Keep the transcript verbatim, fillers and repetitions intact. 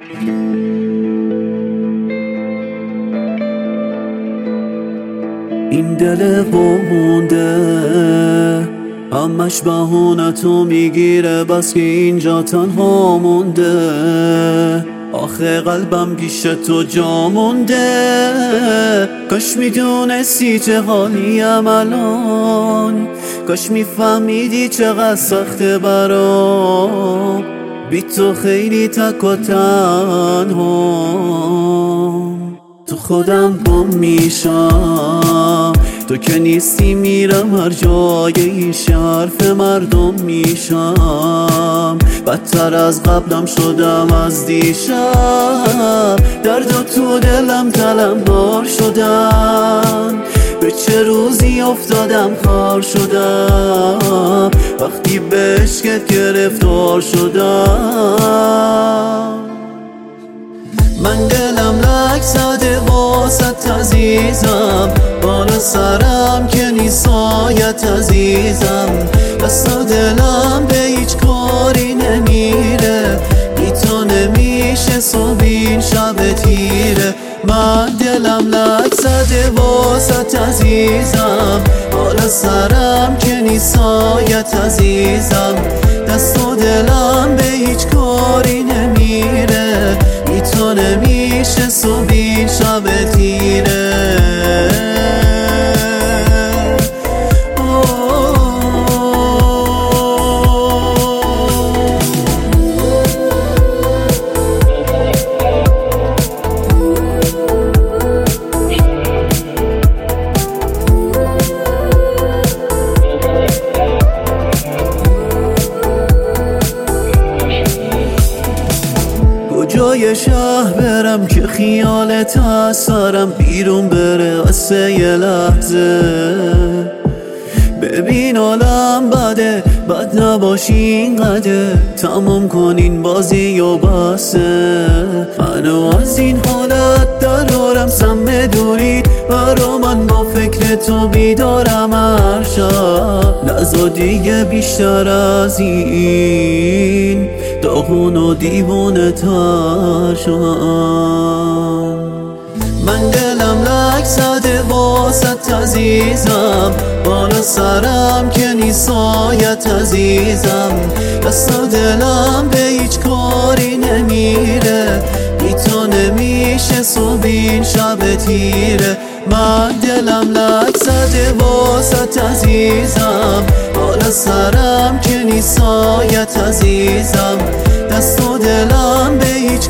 این دل قمونده همش بهونه تو میگیره، بس که اینجا تنها مونده. آخه قلبم پیش تو جا مونده. کاش میدونستی چه حالیم الان، کاش میفهمیدی چقدر سخته برام بی تو خیلی تک و تنهام. تو خودم گم میشم، تو که نیستی میرم هر جای این حرف مردم میشم. بدتر از قبلم شدم از دیشب، درد و تو دلم طلبکار شدم. به چه روزی افتادم خار شدم، وقتی به عشقت گرفتار شدم. من دلم لک زده واسط عزیزم، بالا سرم که نیسایت عزیزم. دست و دلم به هیچ کاری نمیره، بی تو نمیشه صبح این شب تیره. من دلم لک زده واسط عزیزم، بالا سرم که نیسایت عزیزم. دست و دلم به هیچ کاری نمیره، بی تو نمیشه صبح این شب تیره. جای شهر برم که خیالت از سرم بیرون بره واسه یه لحظه. ببین عالم بده، بد نباشی اینقدر، تمام کن این بازی و بسه. منو از این حالت درارم سم دوری، برا من با فکر تو بیدارم هر شب. نزا دیگه بیشتر از این داغون و دیوونه تر شدم. من دلم لک زده واسط عزیزم، بالا سرم که نیسایت عزیزم. دست و دلم به هیچ کاری نمیره، بی تو نمیشه صبح این شب تیره. من دلم لک زده واسط عزیزم، بالا سرم که نیسایت عزیزم. دست و دلم به هیچ